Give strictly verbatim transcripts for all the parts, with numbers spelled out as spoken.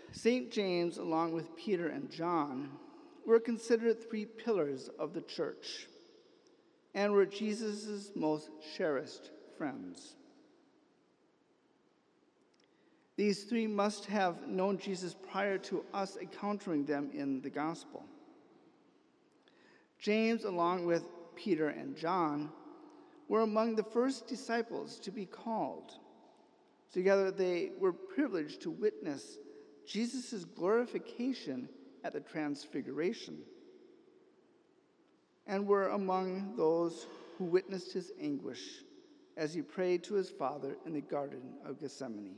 Saint James, along with Peter and John, were considered three pillars of the church and were Jesus' most cherished friends. These three must have known Jesus prior to us encountering them in the gospel. James, along with Peter and John, were among the first disciples to be called. Together, they were privileged to witness Jesus' glorification at the Transfiguration and were among those who witnessed his anguish as he prayed to his Father in the Garden of Gethsemane.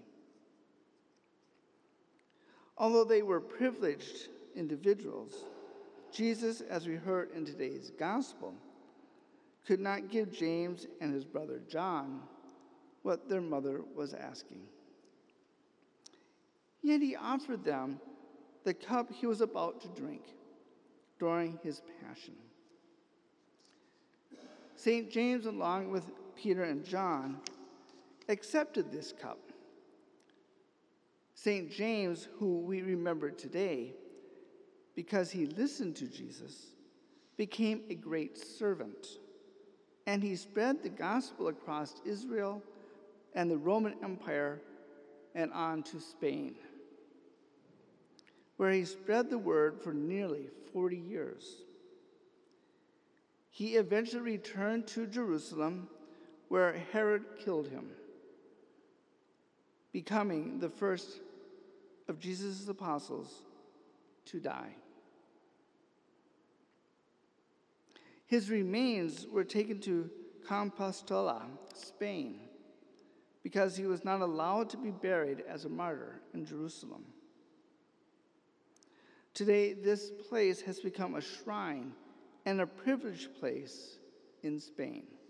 Although they were privileged individuals, Jesus, as we heard in today's gospel, could not give James and his brother John what their mother was asking. Yet he offered them the cup he was about to drink during his passion. Saint James, along with Peter and John, accepted this cup. Saint James, who we remember today, because he listened to Jesus, became a great servant, and he spread the gospel across Israel and the Roman Empire and on to Spain, where he spread the word for nearly forty years. He eventually returned to Jerusalem, where Herod killed him, becoming the first of Jesus' apostles to die. His remains were taken to Compostela, Spain, because he was not allowed to be buried as a martyr in Jerusalem. Today, this place has become a shrine and a privileged place in Spain.